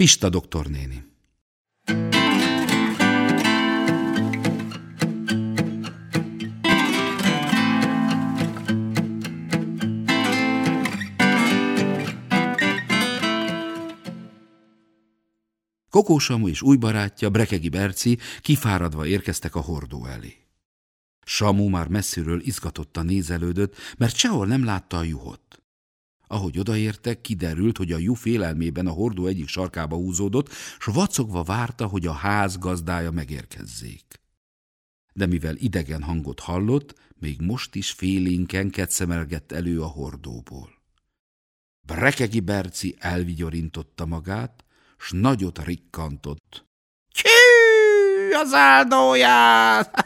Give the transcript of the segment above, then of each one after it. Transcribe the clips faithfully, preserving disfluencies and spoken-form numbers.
Pista doktornéni. Kokó Samu és új barátja, Brekegi Berci kifáradva érkeztek a hordó elé. Samu már messziről izgatottan nézelődött, mert sehol nem látta a juhot. Ahogy odaértek, kiderült, hogy a juh félelmében a hordó egyik sarkába húzódott, s vacogva várta, hogy a ház gazdája megérkezzék. De mivel idegen hangot hallott, még most is félénken ketszemelgett elő a hordóból. Brekegi Berci elvigyorintotta magát, s nagyot rikkantott. Tyű, az áldóját!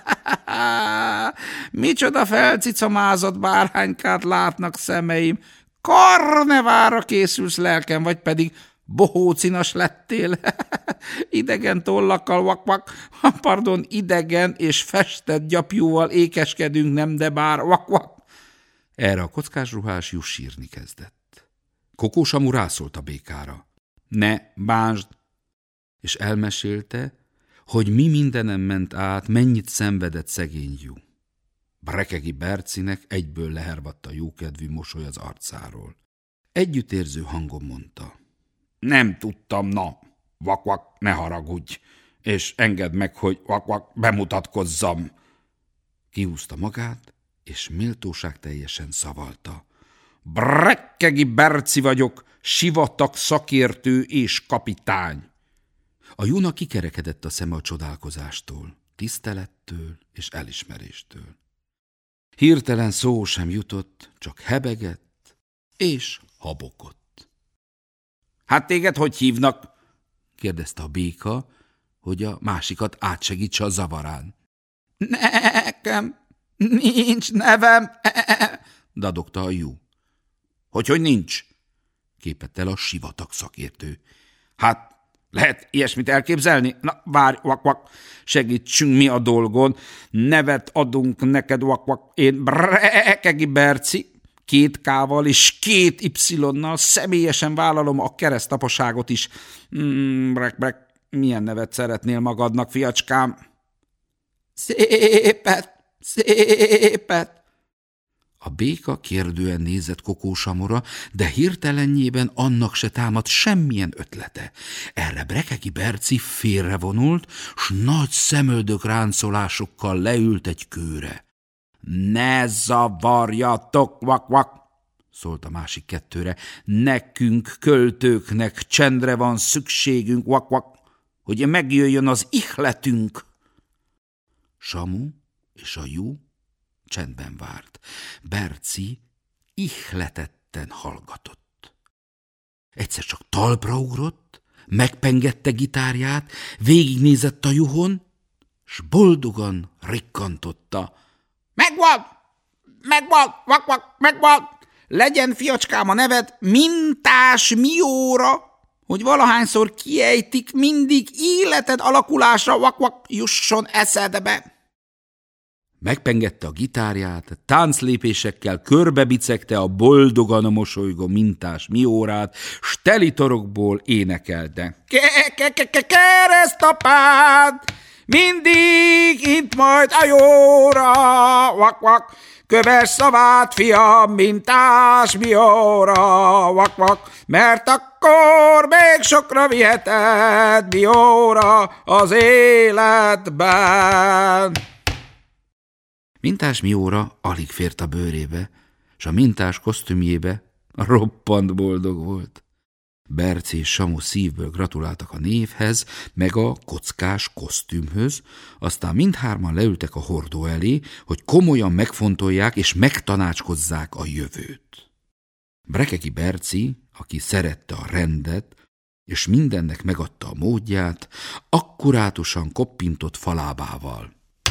Micsoda felcicomázott bárhánykát látnak szemeim! Karnevára készülsz, lelkem, vagy pedig bohócinas lettél? Idegen tollakkal, vak-vak, pardon, idegen és festett gyapjúval ékeskedünk, nem, de bár vak-vak. Erre a kockás ruhás juh sírni kezdett. Kokó Samu rászólt a békára. Ne bánsd! És elmesélte, hogy mi mindenem ment át, mennyit szenvedett szegény juh. Brekegi Bercinek egyből lehervadt a jókedvű mosoly az arcáról. Együttérző hangon mondta. Nem tudtam, na, vak-vak, ne haragudj, és engedd meg, hogy vak-vak, bemutatkozzam. Kihúzta magát, és méltóság teljesen szavalta. Brekegi Berci vagyok, sivatag szakértő és kapitány. A juhnak kikerekedett a szeme a csodálkozástól, tisztelettől és elismeréstől. Hirtelen szó sem jutott, csak hebegett és habokott. Hát téged hogy hívnak? Kérdezte a béka, hogy a másikat átsegítse a zavarán. Nekem nincs nevem, dadogta a juh. Hogy, hogy nincs? Képett el a sivatag szakértő. Hát, lehet ilyesmit elképzelni? Na, várj, vak-vak, segítsünk mi a dolgon. Nevet adunk neked, vak-vak. Én Brekegi Berci, két K-val és két Y-nal személyesen vállalom a keresztapaságot is. Mm, brek, brek, milyen nevet szeretnél magadnak, fiacskám? Szépet, szépet. A béka kérdően nézett Kokó Samura, de hirtelenjében annak se támadt semmilyen ötlete. Erre Brekegi Berci félrevonult, s nagy szemöldök ráncolásokkal leült egy kőre. Ne zavarjatok, vak-vak, szólt a másik kettőre. Nekünk, költőknek csendre van szükségünk, vak-vak, hogy megjöjjön az ihletünk. Samu és a juh csendben várt. Berci ihletetten hallgatott. Egyszer csak talpra ugrott, megpengette gitárját, végignézett a juhon, s boldogan rikkantotta. Megvan! Megvan! Vak-vak! Megvan! Legyen, fiacskám, a neved Mintás Mióra, hogy valahányszor kiejtik, mindig életed alakulásra, vak-vak, jusson eszedbe. Megpengette a gitárját, tánclépésekkel körbebicegte a boldogan mosolygó Mintás Miórát, s telitorokból énekelte. Keresztapád, mindig itt majd a jóra, vak-vak, kövess szavát, fiam, Mintás Mióra, vak-vak, mert akkor még sokra viheted, Mióra, az életben. Mintás Mióra alig fért a bőrébe, s a mintás kosztümjébe roppant boldog volt. Berci és Samu szívből gratuláltak a névhez, meg a kockás kosztümhöz, aztán mindhárman leültek a hordó elé, hogy komolyan megfontolják és megtanácskozzák a jövőt. Brekegi Berci, aki szerette a rendet, és mindennek megadta a módját, akkurátusan koppintott falábával.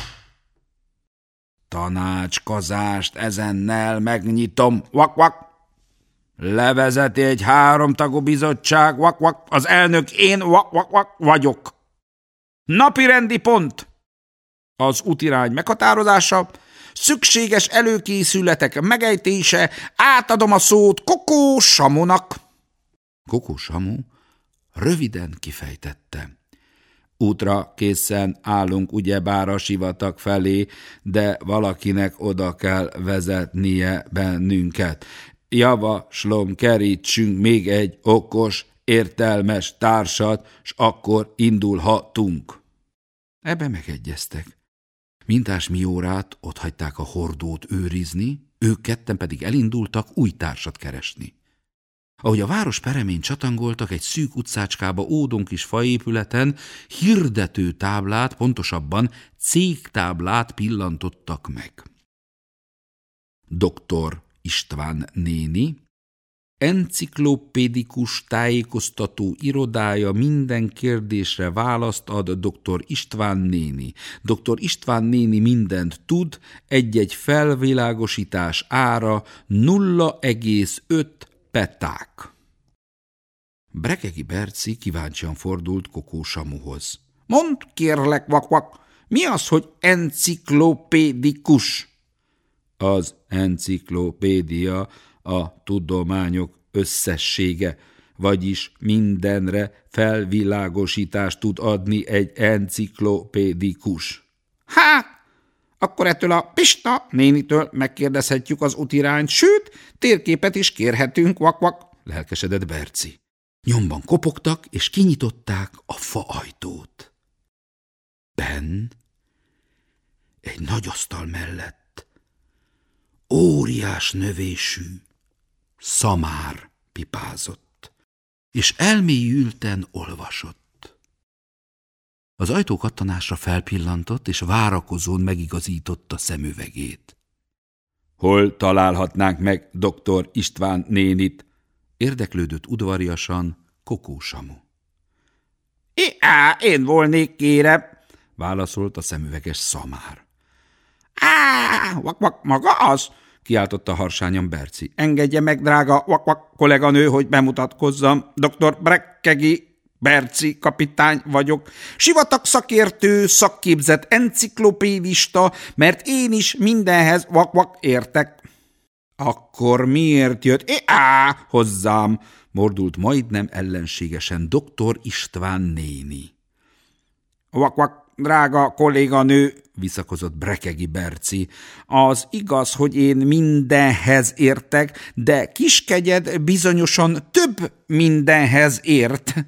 Tanácskozást ezennel megnyitom, vak-vak. Levezeti egy háromtagú bizottság, vak-vak. Az elnök én, vak-vak vagyok. Napirendi pont. Az útirány meghatározása, szükséges előkészületek megejtése, átadom a szót Kokó Samunak. Kokó Samu Röviden kifejtette. Útra készen állunk ugyebár a sivatag felé, de valakinek oda kell vezetnie bennünket. Javaslom, kerítsünk még egy okos, értelmes társat, s akkor indulhatunk. Ebbe megegyeztek. Mintás miórát otthagyták a hordót őrizni, ők ketten pedig elindultak új társat keresni. Ahogy a város peremén csatangoltak, egy szűk utcácskába ódon kis faépületen hirdető táblát, pontosabban cégtáblát pillantottak meg. doktor István néni, enciklopédikus tájékoztató irodája minden kérdésre választ ad doktor István néni. doktor István néni mindent tud, egy-egy felvilágosítás ára nulla egész öt peták. Brekegi Berci kíváncsian fordult Kokó Samuhoz. Mondd, kérlek, vakvak, mi az, hogy enciklopédikus? Az enciklopédia a tudományok összessége, vagyis mindenre felvilágosítást tud adni egy enciklopédikus. Hát, akkor ettől a Pista nénitől megkérdezhetjük az útirányt, sőt, térképet is kérhetünk, vakvak, lelkesedett Berci. Nyomban kopogtak, és kinyitották a faajtót. Benn egy nagy asztal mellett óriás növésű szamár pipázott, és elmélyülten olvasott. Az ajtó kattanásra felpillantott, és várakozón megigazította szemüvegét. Hol találhatnánk meg doktor István nénit? Érdeklődött udvariasan Kokó Samu. Á, én volnék, kérem, válaszolt a szemüveges szamár. Á, vak-vak, maga az? Kiáltotta harsányan Berci. Engedje meg, drága vak-vak kolléganő, hogy bemutatkozzam. doktor Brekegi Berci kapitány vagyok. Sivatag szakértő, szakképzett enciklopédista, mert én is mindenhez vak-vak értek. Akkor miért jött á hozzám? Mordult majdnem ellenségesen doktor István néni. Vak-vak, drága kolléganő, visszakozott Brekegi Berci. Az igaz, hogy én mindenhez értek, de kiskegyed bizonyosan több mindenhez ért.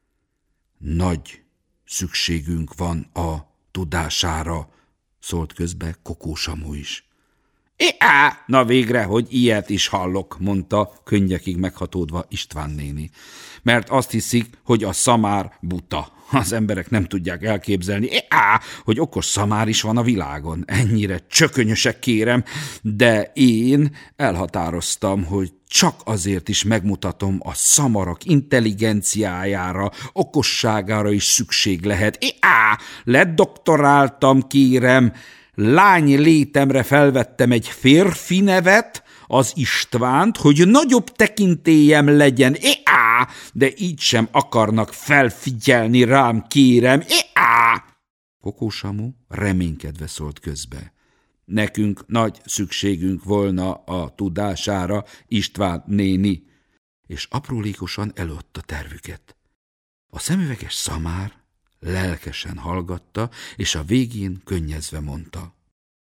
Nagy szükségünk van a tudására, szólt közbe Kokó Samu is. Á, na végre, hogy ilyet is hallok, mondta könnyekig meghatódva István néni. Mert azt hiszik, hogy a szamár buta. Az emberek nem tudják elképzelni, á, hogy okos szamár is van a világon. Ennyire csökönyösek, kérem, de én elhatároztam, hogy csak azért is megmutatom, a szamarak intelligenciájára, okosságára is szükség lehet. Á, ledoktoráltam, kérem, lány létemre felvettem egy férfi nevet, az Istvánt, hogy nagyobb tekintélyem legyen, é-á, de így sem akarnak felfigyelni rám, kérem, é-á. Kokó Samu reménykedve szólt közbe. Nekünk nagy szükségünk volna a tudására, István néni, és aprólékosan előadta tervüket. A szemüveges szamár lelkesen hallgatta, és a végén könnyezve mondta.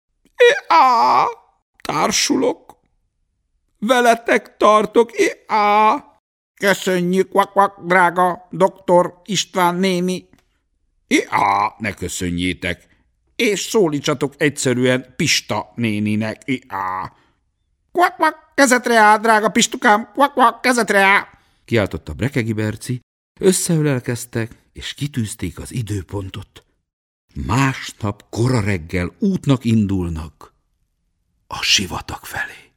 É-á, társulok, veletek tartok, é-á. Köszönjük, vak-vak, drága doktor István néni. É-á, ne köszönjétek, és szólítsatok egyszerűen Pista néninek, é-á. Kvak-kvak, kezetre áll, drága Pistukám, kvak-kvak, kezetre áll, kiáltotta Brekegi Berci, összeölelkeztek, és kitűzték az időpontot. Másnap kora reggel útnak indulnak a sivatag felé.